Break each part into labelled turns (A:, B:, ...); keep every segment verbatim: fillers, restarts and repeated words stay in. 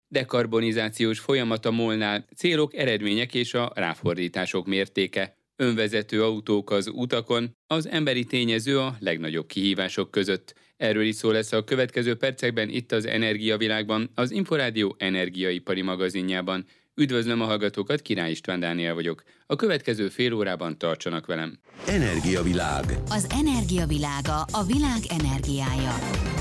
A: Dekarbonizációs folyamat a molnál, célok, eredmények és a ráfordítások mértéke. Önvezető autók az utakon, az emberi tényező a legnagyobb kihívások között. Erről is szó lesz a következő percekben itt az Energiavilágban, az Inforádió energiaipari magazinjában. Üdvözlöm a hallgatókat, Király István Dániel vagyok. A következő fél órában tartsanak velem.
B: Energiavilág.
C: Az energiavilága, a világ energiája.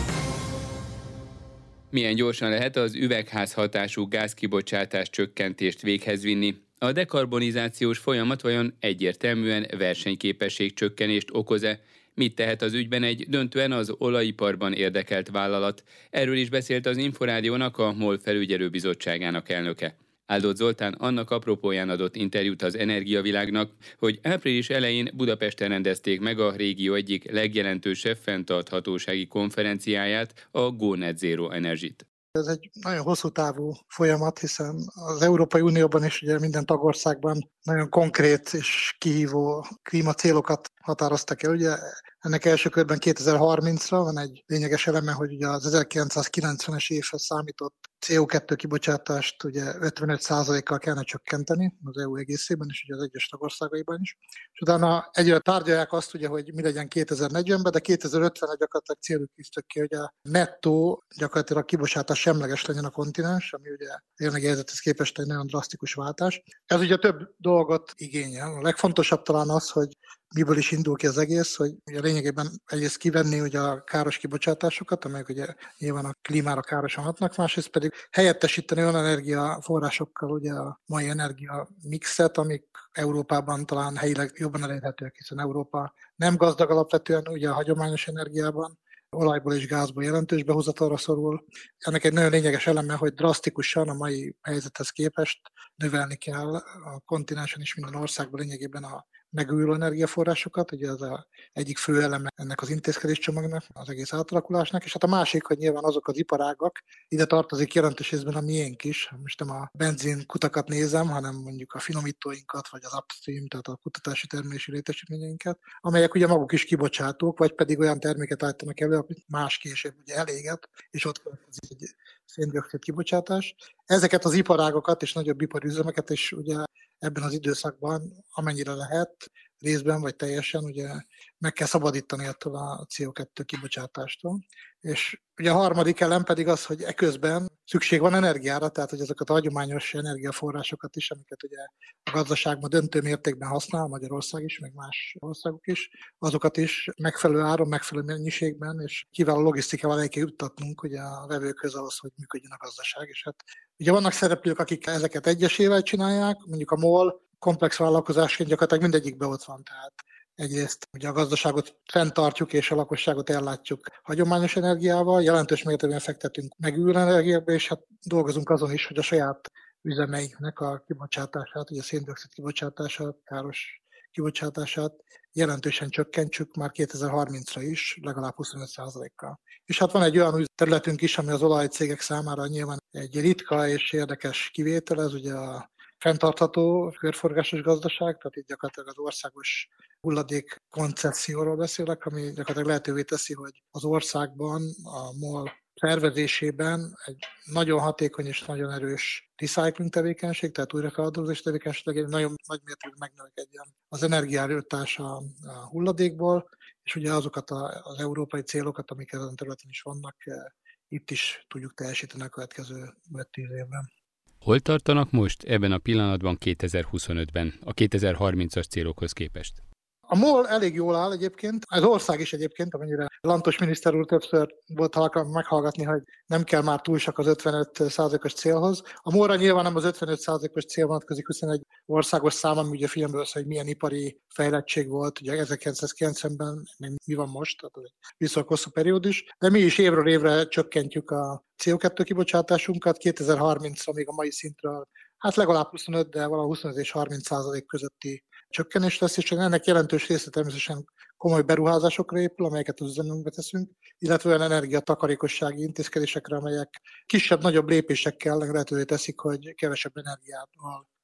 A: Milyen gyorsan lehet az üvegházhatású gázkibocsátás csökkentést véghez vinni? A dekarbonizációs folyamat vajon egyértelműen versenyképesség csökkenést okoz-e? Mit tehet az ügyben egy döntően az olajiparban érdekelt vállalat? Erről is beszélt az Inforádiónak a MOL felügyelőbizottságának elnöke. Áldott Zoltán annak apropóján adott interjút az Energiavilágnak, hogy április elején Budapesten rendezték meg a régió egyik legjelentősebb fenntarthatósági konferenciáját, a Go Net Zero Energy-t.
D: Ez egy nagyon hosszú távú folyamat, hiszen az Európai Unióban és ugye minden tagországban nagyon konkrét és kihívó klímacélokat határoztak el. Ugye ennek első körben kétezer-harmincra van egy lényeges eleme, hogy ugye az ezerkilencszázkilencvenes évhez számított cé o kettő kibocsátást ugye ötvenöt százalékkal kellene csökkenteni az é u egészében, és ugye az egyes tagországaiban is. És utána egyre tárgyalják azt, ugye, hogy mi legyen kétezer-negyvenben, de kétezer-ötvenre gyakorlatilag célul tűztök ki, hogy a nettó gyakorlatilag kibocsátás semleges legyen a kontinens, ami ugye a jelenlegi helyzethez képest egy nagyon drasztikus váltás. Ez ugye több dolgot igényel. A legfontosabb talán az, hogy miből is indul ki az egész, hogy ugye lényegében egyrészt kivenni ugye a káros kibocsátásokat, amelyek ugye nyilván a klímára károsan hatnak, másrészt pedig helyettesíteni olyan energiaforrásokkal ugye a mai energia mixet, amik Európában talán helyileg jobban elérhetőek, hiszen Európa nem gazdag alapvetően ugye a hagyományos energiában, olajból és gázból jelentős behozatalra szorul. Ennek egy nagyon lényeges eleme, hogy drasztikusan a mai helyzethez képest növelni kell a kontinensen is minden országban lényegében a megújuló energiaforrásokat, ugye ez az egyik fő eleme ennek az intézkedéscsomagnak, az egész átalakulásnak, és hát a másik, hogy nyilván azok az iparágak, ide tartozik jelentős részben a miénk is, most nem a benzin kutakat nézem, hanem mondjuk a finomítóinkat, vagy az upstream, tehát a kutatási termelési létesítményeinket, amelyek ugye maguk is kibocsátók, vagy pedig olyan terméket állítanak elő, amit más később ugye eléget, és ott következik egy szén-dioxid kibocsátás. Ezeket az iparágokat és nagyobb iparüzemeket is ugye ebben az időszakban, amennyire lehet, részben vagy teljesen ugye meg kell szabadítani ettől a cé o kettő kibocsátástól. És ugye a harmadik elem pedig az, hogy eközben szükség van energiára, tehát hogy ezeket a hagyományos energiaforrásokat is, amiket ugye a gazdaságban döntő mértékben használ, Magyarország is, meg más országok is, azokat is megfelelő áron, megfelelő mennyiségben, és kiváló logisztikával el kell juttatnunk ugye a vevőkhöz ahhoz, hogy működjön a gazdaság. És hát ugye vannak szereplők, akik ezeket egyesével csinálják, mondjuk a MOL komplex vállalkozásként gyakorlatilag mindegyikben ott van, tehát egyrészt ugye a gazdaságot fenntartjuk és a lakosságot ellátjuk hagyományos energiával, jelentős mértékben fektetünk megújuló energiába, és hát dolgozunk azon is, hogy a saját üzemeinknek a kibocsátását, ugye a szén-dioxid kibocsátását, káros kibocsátását jelentősen csökkentsük már kétezer-harmincra is, legalább huszonöt százalékkal. És hát van egy olyan területünk is, ami az olajcégek számára nyilván egy ritka és érdekes kivétel, ez ugye a fenntartható körforgásos gazdaság, tehát itt gyakorlatilag az országos hulladék koncesszióról beszélek, ami gyakorlatilag lehetővé teszi, hogy az országban a MOL szervezésében egy nagyon hatékony és nagyon erős recycling tevékenység, tehát újrafeldolgozás tevékenység, egy nagyon nagy mértékben megnövekedjen az energiaerőtás a, a hulladékból, és ugye azokat a, az európai célokat, amik ezen a területen is vannak, itt is tudjuk teljesíteni a következő öt-tíz évben.
A: Hol tartanak most ebben a pillanatban kétezer-huszonötben a kétezer-harmincas célokhoz képest?
D: A MOL elég jól áll egyébként, az ország is egyébként, amennyire Lantos miniszter úr többször volt alkalom meghallgatni, hogy nem kell már túl sok az ötvenöt százalékos célhoz. A MOL-ra nyilván nem az ötvenöt százalékos cél vonatkozik, hiszen egy országos szám, ami ugye figyelembe vesz, hogy milyen ipari fejlettség volt, ugye ezerkilencszázkilencvenben, mi van most, tehát egy viszonylag hosszú periódus, de mi is évről évre csökkentjük a cé o kettő kibocsátásunkat, kétezer-harmincra még a mai szintről, hát legalább huszonöt, de valahol huszonöt és harminc százalék közötti csökkenés lesz, és ennek jelentős része természetesen komoly beruházásokra épül, amelyeket az üzemünkbe teszünk, illetve olyan energiatakarékossági intézkedésekre, amelyek kisebb-nagyobb lépésekkel lehetővé teszik, hogy kevesebb energiával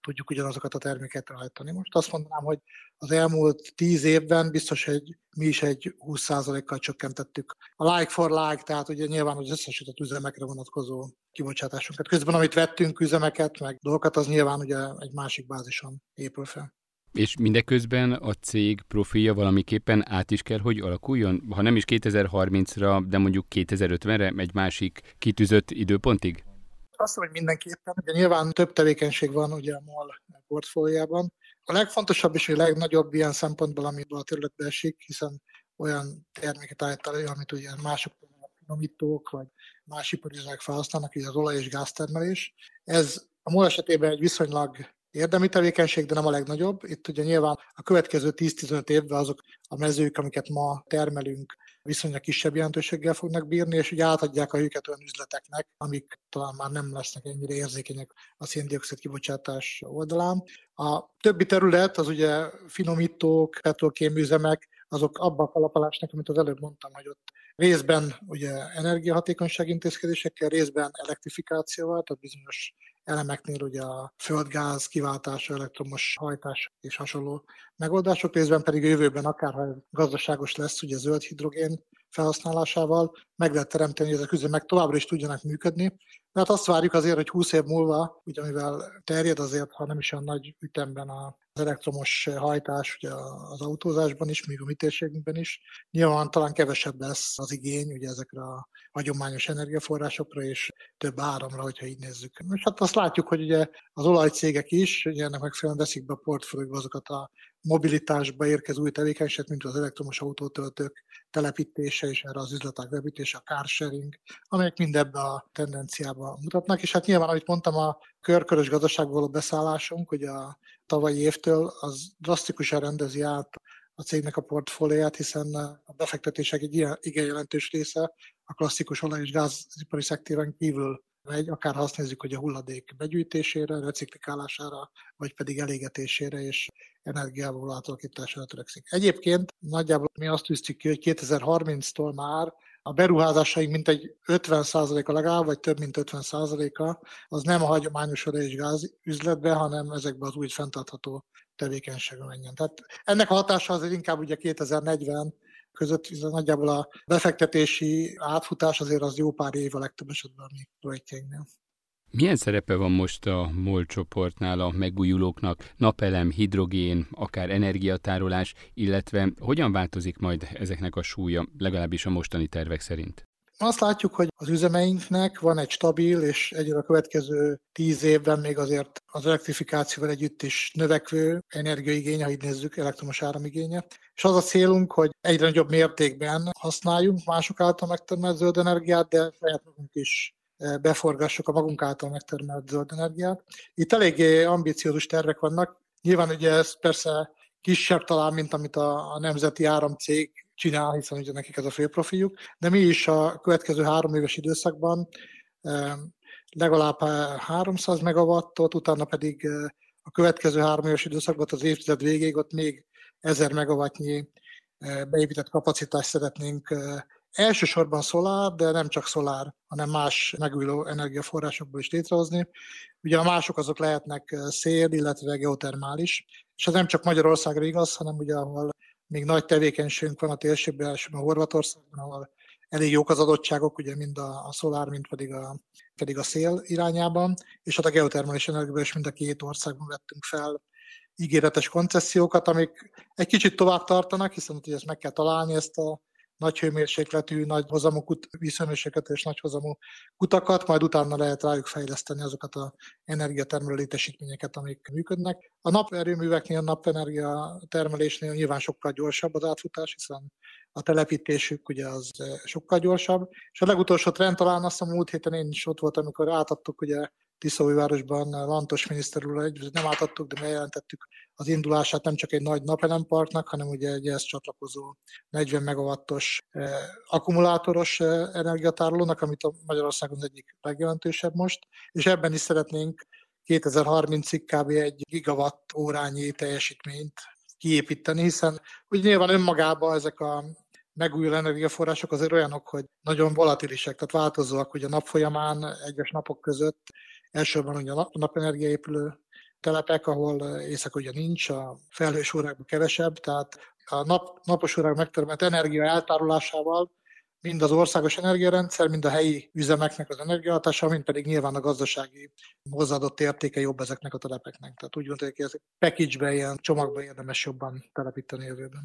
D: tudjuk ugyanazokat a termékeket elhajtani. Most azt mondanám, hogy az elmúlt tíz évben biztos, hogy mi is egy húsz százalékkal csökkentettük a like for like, tehát ugye nyilván az összesített üzemekre vonatkozó kibocsátásunkat. Közben, amit vettünk üzemeket, meg dolgokat, az nyilván ugye egy másik bázison épül fel.
A: És mindeközben a cég profilja valamiképpen át is kell, hogy alakuljon? Ha nem is kétezer-harmincra, de mondjuk kétezer-ötvenre egy másik kitűzött időpontig?
D: Azt mondom, hogy mindenképpen. Ugye nyilván több tevékenység van ugye a MOL portfóliában. A legfontosabb és a legnagyobb ilyen szempontból, amiből a területbe esik, hiszen olyan terméket állít elő, amit ugye mások finomítók, vagy más iparüzemek felhasználnak, így az olaj- és gáztermelés. Ez a MOL esetében egy viszonylag érdemi tevékenység, de nem a legnagyobb. Itt ugye nyilván a következő tíz-tizenöt évben azok a mezők, amiket ma termelünk, viszonylag kisebb jelentőséggel fognak bírni, és ugye átadják a őket olyan üzleteknek, amik talán már nem lesznek ennyire érzékenyek a szén-dioxid kibocsátás oldalán. A többi terület, az ugye finomítók, petrokémüzemek, azok abban a kalapálásnak, amit az előbb mondtam, hogy ott részben ugye energiahatékonyság intézkedésekkel, részben elektrifikációval, tehát bizonyos elemeknél ugye a földgáz kiváltása, elektromos hajtás és hasonló megoldások, részben pedig a jövőben akárha gazdaságos lesz ugye zöld hidrogén felhasználásával, meg lehet teremteni, hogy ezek üzemek továbbra is tudjanak működni. Mert azt várjuk azért, hogy húsz év múlva, ugye mivel terjed azért, ha nem is olyan nagy ütemben az elektromos hajtás ugye az autózásban is, még a mi térségünkben is, nyilván talán kevesebb lesz az igény ugye ezekre a hagyományos energiaforrásokra és több áramra, hogyha így nézzük. És hát azt látjuk, hogy ugye az olajcégek is ugye ennek megfelelően veszik be a portfóliókba azokat a mobilitásba érkező új tevékenységet, mint az elektromos autótöltők telepítése és erre az üzletek beépítése, a car sharing, amelyek mind ebbe a tendenciába mutatnak. És hát nyilván, ahogy mondtam, a körkörös gazdaságból való beszállásunk, ugye a tavalyi évtől az drasztikusan rendezi át a cégnek a portfólióját, hiszen a befektetések egy ilyen igen jelentős része a klasszikus olaj- és gázipari szektoron kívül megy, akár ha azt nézzük, hogy a hulladék begyűjtésére, reciklikálására, vagy pedig elégetésére és energiából átalakítására törekszik. Egyébként nagyjából mi azt tűztük ki, hogy kétezer-harminctól már a beruházásaink mintegy ötven százaléka legalább, vagy több mint ötven százaléka az nem a hagyományos olaj- és gáz üzletbe, hanem ezekbe az új fenntartható tevékenységbe menjen. Tehát ennek a hatása azért inkább ugye kétezer-negyven között nagyjából a befektetési átfutás azért az jó pár év a legtöbb esetben a mi projektjeinknél.
A: Milyen szerepe van most a MOL csoportnál a megújulóknak, napelem, hidrogén, akár energiatárolás, illetve hogyan változik majd ezeknek a súlya, legalábbis a mostani tervek szerint?
D: Azt látjuk, hogy az üzemeinknek van egy stabil, és egyre a következő tíz évben még azért az elektrifikációval együtt is növekvő energiaigény, ha így nézzük, elektromos áramigénye. És az a célunk, hogy egyre nagyobb mértékben használjunk mások által megtermelt zöld energiát, de saját magunk is beforgassuk a magunk által megtermelt zöld energiát. Itt eléggé ambiciózus tervek vannak. Nyilván ugye ez persze kisebb talán, mint amit a, a nemzeti áramcég csinál, hiszen ugye nekik ez a fő profiljuk, de mi is a következő három éves időszakban legalább háromszáz megawattot, utána pedig a következő három éves időszakban az évtized végéig ott még ezer megawattnyi beépített kapacitást szeretnénk elsősorban szolár, de nem csak szolár, hanem más megújuló energiaforrásokból is létrehozni. Ugye a mások azok lehetnek szél, illetve geotermális, és ez nem csak Magyarországra igaz, hanem ugye ahol még nagy tevékenységünk van a térségben, elsősorban Horvátországban, ahol elég jók az adottságok, ugye mind a, a szolár, mind pedig a, pedig a szél irányában, és hát a geotermális energiában is mind a két országban vettünk fel ígéretes koncesziókat, amik egy kicsit tovább tartanak, hiszen ugye ezt meg kell találni, ezt a nagy hőmérsékletű, nagy hozamú kut, vízhőmérsékletű és nagy hozamú kutakat, majd utána lehet rájuk fejleszteni azokat az energiatermelő létesítményeket, amik működnek. A naperőműveknél, a napenergia termelésnél nyilván sokkal gyorsabb az átfutás, hiszen a telepítésük ugye az sokkal gyorsabb. És a legutolsó trend talán azt a múlt héten én is ott voltam, amikor átadtuk ugye Tiszaújvárosban Lantos miniszter úrral együtt, nem átadtuk, de bejelentettük az indulását nem csak egy nagy napelemparknak, hanem ugye egy ehhez csatlakozó negyven megawattos eh, akkumulátoros eh, energiatárolónak, amit a Magyarországon az egyik legjelentősebb most, és ebben is szeretnénk kétezer-harmincig kb. Egy gigawatt órányi teljesítményt kiépíteni, hiszen ugye nyilván önmagában ezek a megújuló energiaforrások azért olyanok, hogy nagyon volatilisek, tehát változóak, hogy a nap folyamán egyes napok között elsősorban ugye a napenergia épülő telepek, ahol éjszaka ugye nincs, a felhős órákban kevesebb, tehát a nap, napos órák megtermelt energia eltárolásával mind az országos energiarendszer, mind a helyi üzemeknek az energiahatása, mind pedig nyilván a gazdasági hozzáadott értéke jobb ezeknek a telepeknek. Tehát úgy gondoljuk, hogy ez package-ben, ilyen csomagban érdemes jobban telepíteni jövőben.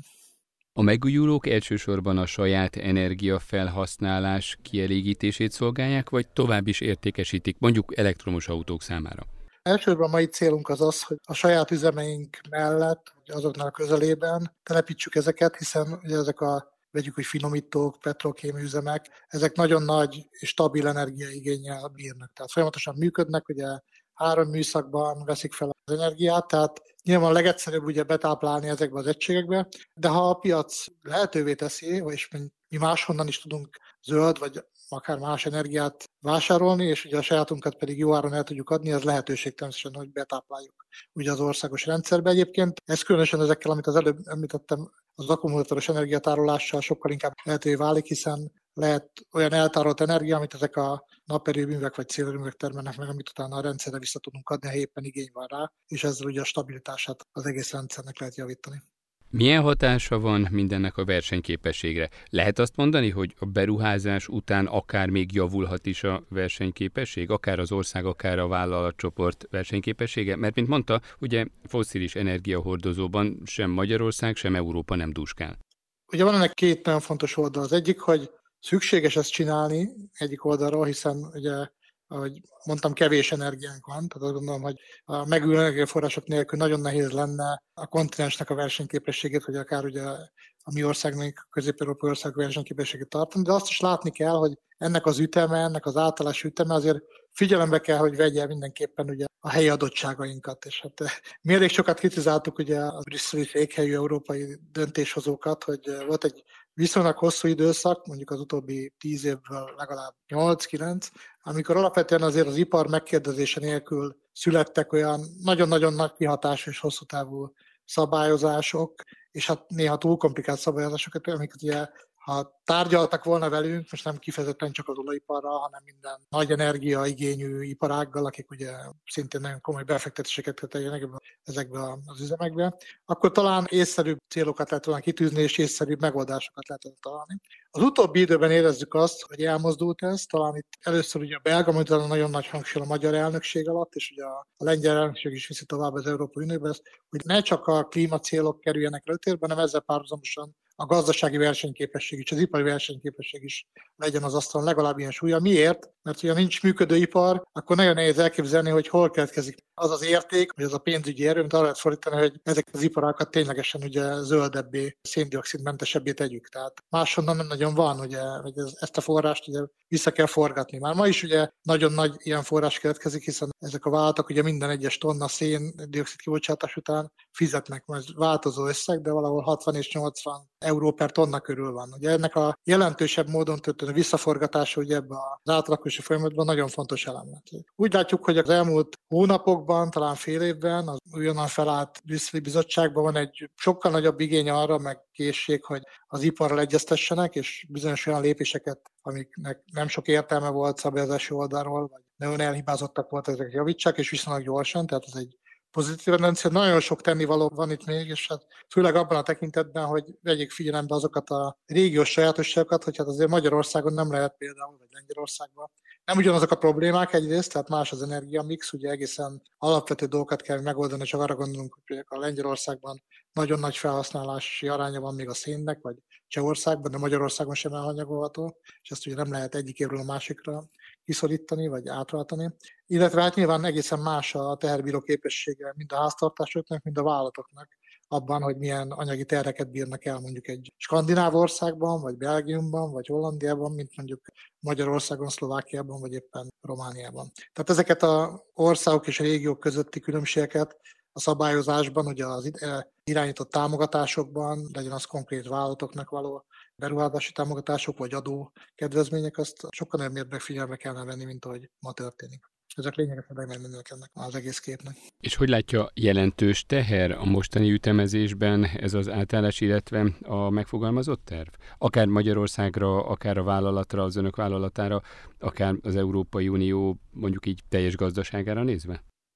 A: A megújulók elsősorban a saját energiafelhasználás kielégítését szolgálják, vagy tovább is értékesítik, mondjuk elektromos autók számára?
D: Elsősorban a mai célunk az az, hogy a saját üzemeink mellett, azoknak a közelében telepítsük ezeket, hiszen ugye ezek a vegyük, hogy finomítók, petrokémiai üzemek, ezek nagyon nagy és stabil energiaigénnyel bírnak. Tehát folyamatosan működnek, ugye három műszakban veszik fel az energiát, tehát nyilván a legegyszerűbb ugye betáplálni ezekbe az egységekbe, de ha a piac lehetővé teszi, és mi máshonnan is tudunk zöld vagy akár más energiát vásárolni, és ugye a sajátunkat pedig jó áron el tudjuk adni, ez lehetőség természetesen, hogy betápláljuk ugye az országos rendszerbe. Egyébként ez különösen ezekkel, amit az előbb említettem, az akkumulátoros energiatárolással sokkal inkább lehetővé válik, hiszen lehet olyan eltárolt energia, amit ezek a naperőművek vagy szélerőművek termelnek meg, amit utána a rendszerre vissza tudunk adni, ha éppen igény van rá, és ezzel ugye a stabilitását az egész rendszernek lehet javítani.
A: Milyen hatása van mindennek a versenyképességre? Lehet azt mondani, hogy a beruházás után akár még javulhat is a versenyképesség, akár az ország, akár a vállalatcsoport versenyképessége? Mert, mint mondta, ugye fosszilis energiahordozóban sem Magyarország, sem Európa nem dúskál.
D: Ugye van ennek két nagyon fontos oldal. Az egyik, hogy szükséges ezt csinálni egyik oldalról, hiszen ugye, ahogy mondtam, kevés energiánk van, tehát azt gondolom, hogy a megújuló energiaforrások nélkül nagyon nehéz lenne a kontinensnek a versenyképességét, vagy akár ugye a mi országnak, a közép-európai ország versenyképességét tartani, de azt is látni kell, hogy ennek az üteme, ennek az átállás üteme azért figyelembe kell, hogy vegye mindenképpen ugye a helyi adottságainkat. És hát mi elég sokat kritizáltuk ugye a brüsszeli fékhelyű európai döntéshozókat, hogy volt egy viszonylag hosszú időszak, mondjuk az utóbbi tíz évből legalább nyolc-kilenc, amikor alapvetően azért az ipar megkérdezése nélkül születtek olyan nagyon-nagyon nagy kihatású és hosszú távú szabályozások, és hát néha túl komplikált szabályozásokat, amiket ugye, ha tárgyaltak volna velünk, most nem kifejezetten csak az olajiparral, hanem minden nagy energiaigényű iparággal, akik ugye szintén nagyon komoly befektetéseket köteljenek ezekbe az üzemekbe, akkor talán észszerűbb célokat lehet volna kitűzni, és észszerűbb megoldásokat lehet találni. Az utóbbi időben érezzük azt, hogy elmozdult ez, talán itt először ugye a belga, majd nagyon nagy hangsúly a magyar elnökség alatt, és ugye a lengyel elnökség is viszi tovább az Európai Unióba, hogy ne csak a klímacélok kerüljenek előtérbe, hanem ezzel párhuzamosan a gazdasági versenyképesség is, az ipari versenyképesség is legyen az asztalon legalább ilyen súlya. Miért? Mert hogyha nincs működő ipar, akkor nagyon nehéz elképzelni, hogy hol keletkezik az az érték, vagy az a pénzügyi erő, amit arra lehet fordítani, hogy ezek az iparákat ténylegesen ugye zöldebbé, széndioxidmentesebbé tegyük. Tehát máshonnan nem nagyon van, ugye, hogy ez, ezt a forrást ugye vissza kell forgatni. Már ma is ugye nagyon nagy ilyen forrás keletkezik, hiszen ezek a vállalatok ugye minden egyes tonna széndioxid kibocsátás után fizetnek, majd változó összeg, de valahol hatvan és nyolcvan euró per tonna körül van. Ugye ennek a jelentősebb módon történő visszaforgatása ugye ebbe az átalakulási folyamatban nagyon fontos elem. Úgy látjuk, hogy az elmúlt hónapokban, talán fél évben az újonnan felállt brüsszeli bizottságban van egy sokkal nagyobb igény arra, meg készség, hogy az iparral egyeztessenek, és bizonyos olyan lépéseket, amiknek nem sok értelme volt szabályozási oldalról, vagy nagyon elhibázottak voltak, ezek javítsák, és viszonylag gyorsan, tehát ez egy pozitív rendszer. Nagyon sok tennivaló van itt még, és hát főleg abban a tekintetben, hogy vegyék figyelembe azokat a régiós sajátosságokat, hogy hát azért Magyarországon nem lehet például, vagy Lengyelországban. Nem ugyanazok a problémák egyrészt, tehát más az energiamix, ugye egészen alapvető dolgokat kell megoldani, csak arra gondolunk, hogy a Lengyelországban nagyon nagy felhasználási aránya van még a szénnek, vagy Csehországban, de Magyarországon sem elhanyagolható, és ezt ugye nem lehet egyik évről a másikra kiszorítani, vagy átváltani. Illetve hát nyilván egészen más a teherbíró képessége mind a háztartásoknak, mind a vállalatoknak abban, hogy milyen anyagi terheket bírnak el mondjuk egy skandináv országban, vagy Belgiumban, vagy Hollandiában, mint mondjuk Magyarországon, Szlovákiában, vagy éppen Romániában. Tehát ezeket az országok és a régiók közötti különbségeket a szabályozásban, ugye az irányított támogatásokban, legyen az konkrét vállalatoknak való beruházási támogatások, vagy adó kedvezmények, azt sokkal nagyobb mértékben figyelme kellene venni, mint ahogy ma történik. Ezek lényegesen megmennek ennek az egész képnek.
A: És hogy látja, jelentős teher a mostani ütemezésben ez az átállás, illetve a megfogalmazott terv? Akár Magyarországra, akár a vállalatra, az önök vállalatára, akár az Európai Unió mondjuk így teljes gazdaságára nézve?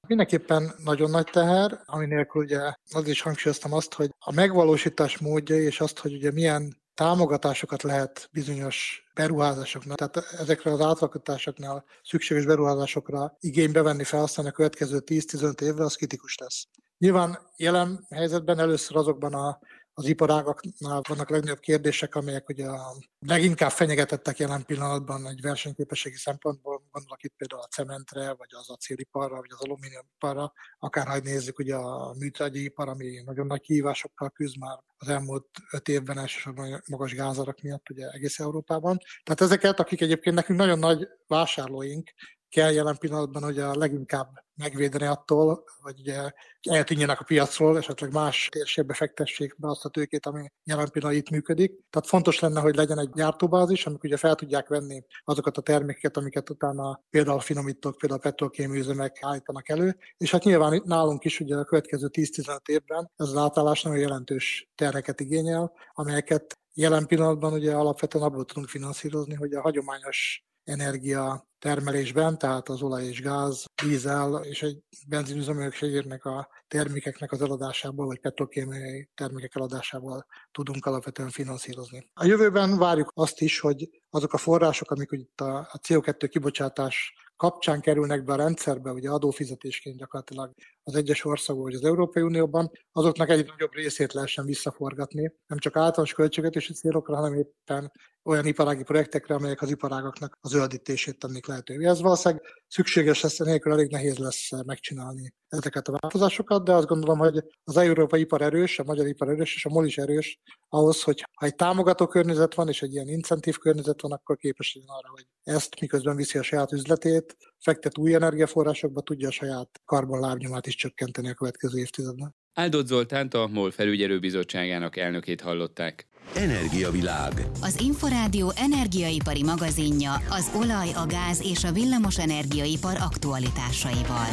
D: Mindenképpen nagyon nagy teher, ami nélkül ugye az is hangsúlyoztam azt, hogy a megvalósítás módja és azt, hogy ugye milyen támogatásokat lehet bizonyos beruházásoknak, tehát ezekre az átalakításoknál szükséges beruházásokra igénybe venni, felhasználni a következő tíz-tizenöt évre, az kritikus lesz. Nyilván jelen helyzetben először azokban a az iparágaknál vannak legnagyobb kérdések, amelyek ugye a leginkább fenyegetettek jelen pillanatban egy versenyképességi szempontból, gondolok itt például a cementre, vagy az acéliparra, vagy az alumíniumiparra, akárhogy nézzük ugye a műtrágyi ipar, ami nagyon nagy kihívásokkal küzd már az elmúlt öt évben, elsősorban magas gázárak miatt ugye egész Európában. Tehát ezeket, akik egyébként nekünk nagyon nagy vásárlóink, kell jelen pillanatban ugye a leginkább megvédeni attól, hogy ugye eltűnjenek a piacról, esetleg más térségbe fektessék be azt a tőkét, ami jelen pillanatban itt működik. Tehát fontos lenne, hogy legyen egy gyártóbázis, amik ugye fel tudják venni azokat a termékeket, amiket utána például finomítók, például petrokémiai üzemek állítanak elő. És hát nyilván nálunk is ugye a következő tíz-tizenöt évben ez az átállás nagyon jelentős terheket igényel, amelyeket jelen pillanatban ugye alapvetően abból tudunk finanszírozni, hogy a hagyományos energia termelésben, tehát az olaj és gáz, dízel és egy benzinüzemanyagségérnek a termékeknek az eladásából, vagy petrokémiai termékek eladásából tudunk alapvetően finanszírozni. A jövőben várjuk azt is, hogy azok a források, amik itt a cé o kettő kibocsátás kapcsán kerülnek be a rendszerbe, ugye adófizetésként gyakorlatilag az egyes országok vagy az Európai Unióban, azoknak egy nagyobb részét lehessen visszaforgatni, nem csak általános költségvetési célokra, hanem éppen olyan iparági projektekre, amelyek az iparágaknak a zöldítését tennék lehetővé. Ez valószínűleg szükséges lesz, nélkül elég nehéz lesz megcsinálni ezeket a változásokat, de azt gondolom, hogy az európai ipar erős, a magyar ipar erős, és a MOL is erős ahhoz, hogy ha egy támogató környezet van, és egy ilyen incentív környezet van, akkor képes legyen arra, hogy ezt miközben viszi a saját üzletét, fektet új energiaforrásokba, tudja a saját karbonlábnyomát is csökkenteni a következő évtizedben.
A: Áldott Zoltánt, a MOL felügyelőbizottságának elnökét hallották.
C: Energiavilág. Az Inforádió energiaipari magazinja az olaj, a gáz és a villamos energiaipar aktualitásaival.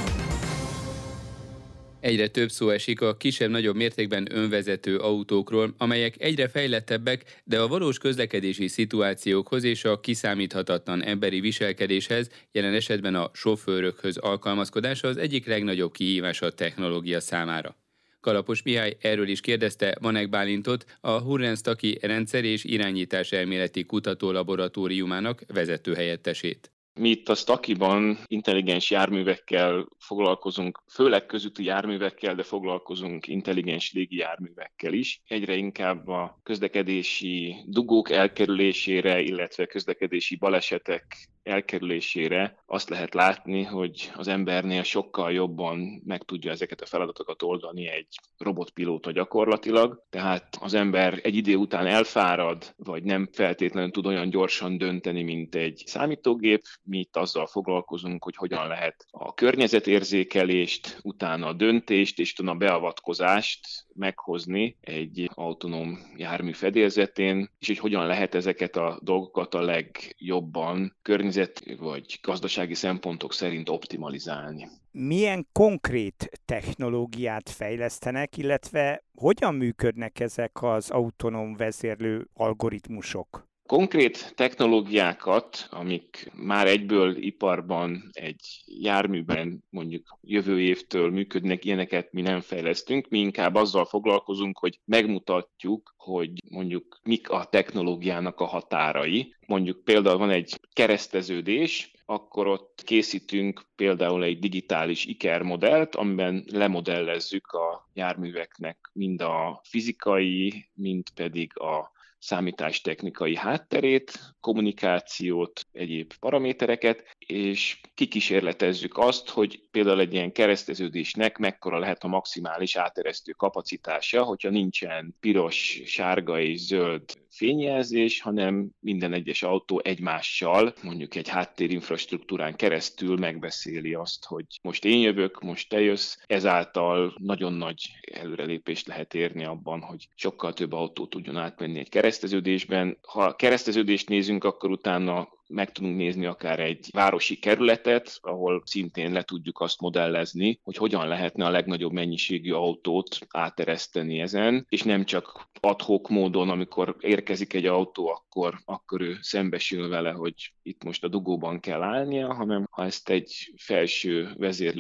A: Egyre több szó esik a kisebb-nagyobb mértékben önvezető autókról, amelyek egyre fejlettebbek, de a valós közlekedési szituációkhoz és a kiszámíthatatlan emberi viselkedéshez, jelen esetben a sofőrökhöz alkalmazkodása az egyik legnagyobb kihívás a technológia számára. Kalapos Mihály erről is kérdezte Vanek Bálintot, a Hurren-Staki rendszer és irányítás elméleti kutatólaboratóriumának vezetőhelyettesét.
B: Mi itt a Stakiban intelligens járművekkel foglalkozunk, főleg közúti járművekkel, de foglalkozunk intelligens légi járművekkel is. Egyre inkább a közlekedési dugók elkerülésére, illetve közlekedési balesetek elkerülésére azt lehet látni, hogy az embernél sokkal jobban meg tudja ezeket a feladatokat oldani egy robotpilóta gyakorlatilag. Tehát az ember egy idő után elfárad, vagy nem feltétlenül tud olyan gyorsan dönteni, mint egy számítógép. Mi itt azzal foglalkozunk, hogy hogyan lehet a környezetérzékelést, utána a döntést és utána a beavatkozást meghozni egy autonóm jármű fedélzetén, és hogy hogyan lehet ezeket a dolgokat a legjobban környezet vagy gazdasági szempontok szerint optimalizálni.
E: Milyen konkrét technológiát fejlesztenek, illetve hogyan működnek ezek az autonóm vezérlő algoritmusok?
B: Konkrét technológiákat, amik már egyből iparban, egy járműben mondjuk jövő évtől működnek, ilyeneket mi nem fejlesztünk, mi inkább azzal foglalkozunk, hogy megmutatjuk, hogy mondjuk mik a technológiának a határai. Mondjuk például van egy kereszteződés, akkor ott készítünk például egy digitális Iker modellt, amiben lemodellezzük a járműveknek mind a fizikai, mind pedig a számítástechnikai hátterét, kommunikációt, egyéb paramétereket, és kikísérletezzük azt, hogy például egy ilyen kereszteződésnek mekkora lehet a maximális áteresztő kapacitása, hogyha nincsen piros, sárga és zöld fényjelzés, hanem minden egyes autó egymással, mondjuk egy háttérinfrastruktúrán keresztül megbeszéli azt, hogy most én jövök, most te jössz. Ezáltal nagyon nagy előrelépést lehet érni abban, hogy sokkal több autó tudjon átmenni egy kereszteződésben. Ha kereszteződést nézünk, akkor utána meg tudunk nézni akár egy városi kerületet, ahol szintén le tudjuk azt modellezni, hogy hogyan lehetne a legnagyobb mennyiségű autót átereszteni ezen, és nem csak ad hoc módon, amikor érkezik egy autó, akkor, akkor ő szembesül vele, hogy itt most a dugóban kell állnia, hanem ha ezt egy felső vezérlő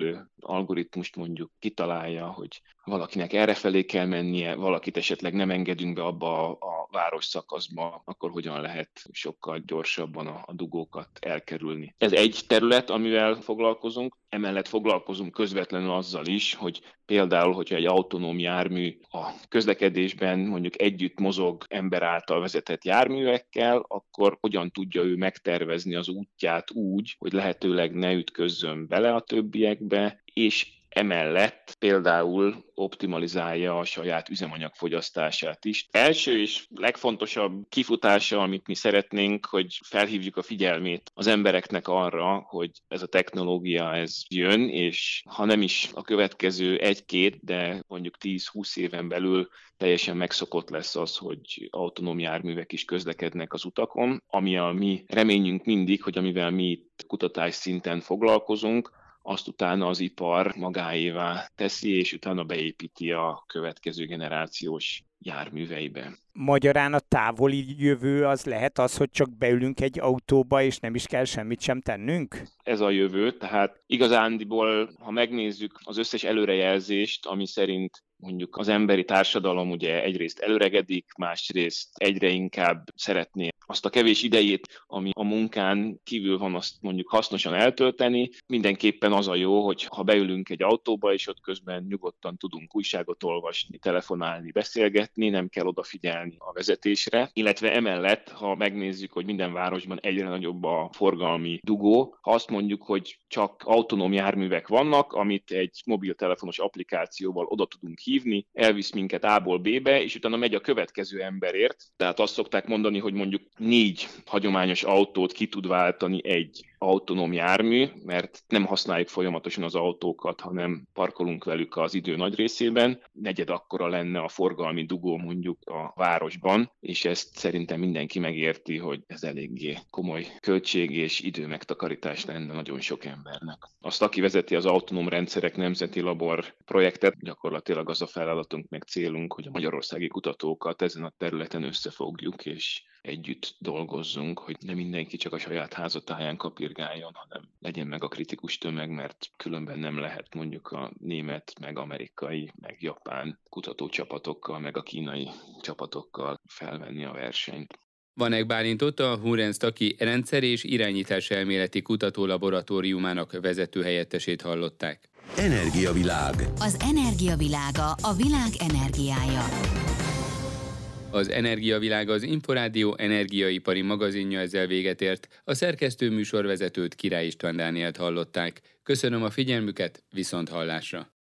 B: algoritmust mondjuk kitalálja, hogy valakinek errefelé kell mennie, valakit esetleg nem engedünk be abba a, a város szakaszba, akkor hogyan lehet sokkal gyorsabban a, a dugókat elkerülni. Ez egy terület, amivel foglalkozunk, emellett foglalkozunk közvetlenül azzal is, hogy például, hogyha egy autonóm jármű a közlekedésben mondjuk együtt mozog ember által vezetett járművekkel, akkor hogyan tudja ő megtervezni az útját úgy, hogy lehetőleg ne ütközzön bele a többiekbe, és emellett például optimalizálja a saját üzemanyagfogyasztását is. Első és legfontosabb kifutása, amit mi szeretnénk, hogy felhívjuk a figyelmét az embereknek arra, hogy ez a technológia ez jön, és ha nem is a következő egy-két, de mondjuk tíz-húsz éven belül teljesen megszokott lesz az, hogy autonóm járművek is közlekednek az utakon, ami a mi reményünk mindig, hogy amivel mi itt kutatás szinten foglalkozunk, azt utána az ipar magáévá teszi, és utána beépíti a következő generációs járműveibe.
E: Magyarán a távoli jövő az lehet az, hogy csak beülünk egy autóba, és nem is kell semmit sem tennünk?
B: Ez a jövő, tehát igazándiból, ha megnézzük az összes előrejelzést, ami szerint mondjuk az emberi társadalom ugye egyrészt előregedik, másrészt egyre inkább szeretné azt a kevés idejét, ami a munkán kívül van, azt mondjuk hasznosan eltölteni. Mindenképpen az a jó, hogy ha beülünk egy autóba, és ott közben nyugodtan tudunk újságot olvasni, telefonálni, beszélgetni, nem kell odafigyelni a vezetésre. Illetve emellett, ha megnézzük, hogy minden városban egyre nagyobb a forgalmi dugó, ha azt mondjuk, hogy csak autonóm járművek vannak, amit egy mobiltelefonos applikációval oda tudunk hívni, elvisz minket A-ból B-be, és utána megy a következő emberért. Tehát azt szokták mondani, hogy mondjuk négy hagyományos autót ki tud váltani egy autonóm jármű, mert nem használjuk folyamatosan az autókat, hanem parkolunk velük az idő nagy részében. Negyed akkora lenne a forgalmi dugó mondjuk a városban, és ezt szerintem mindenki megérti, hogy ez eléggé komoly költség és időmegtakarítás lenne nagyon sok embernek. Azt, aki vezeti az autonóm rendszerek nemzeti labor projektet, gyakorlatilag az a feladatunk meg célunk, hogy a magyarországi kutatókat ezen a területen összefogjuk, és együtt dolgozzunk, hogy nem mindenki csak a saját házatáján kapirgáljon, hanem legyen meg a kritikus tömeg, mert különben nem lehet mondjuk a német, meg amerikai, meg japán kutatócsapatokkal, meg a kínai csapatokkal felvenni a versenyt.
A: Vanek Bálintot, a Hurenz-Taki rendszer- és irányításelméleti kutatólaboratóriumának vezetőhelyettesét hallották.
F: Energiavilág.
C: Az energiavilága a világ energiája.
A: Az Energiavilág az Inforádió energiaipari magazinja ezzel véget ért. A szerkesztő műsorvezetőt, Király István Dánielt hallották. Köszönöm a figyelmüket, viszont hallásra!